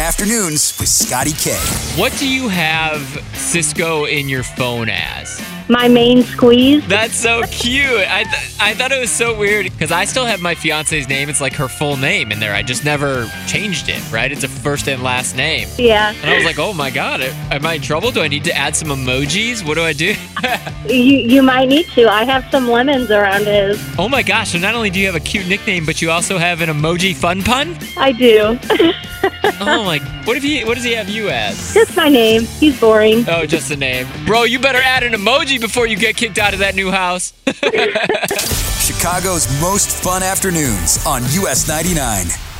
Afternoons with Scotty K. What do you have Cisco in your phone as? My main squeeze. That's so cute. I thought it was so weird because I still have my fiance's name. It's like her full name in there. I just never changed it, right? It's a first and last name. Yeah. And I was like, oh my God, am I in trouble? Do I need to add some emojis? What do I do? You might need to. I have some lemons around his. Oh my gosh, so not only do you have a cute nickname, but you also have an emoji fun pun? I do. Oh my, what does he have you as? Just my name. He's boring. Oh, just the name. Bro, you better add an emoji before you get kicked out of that new house. Chicago's most fun afternoons on US 99.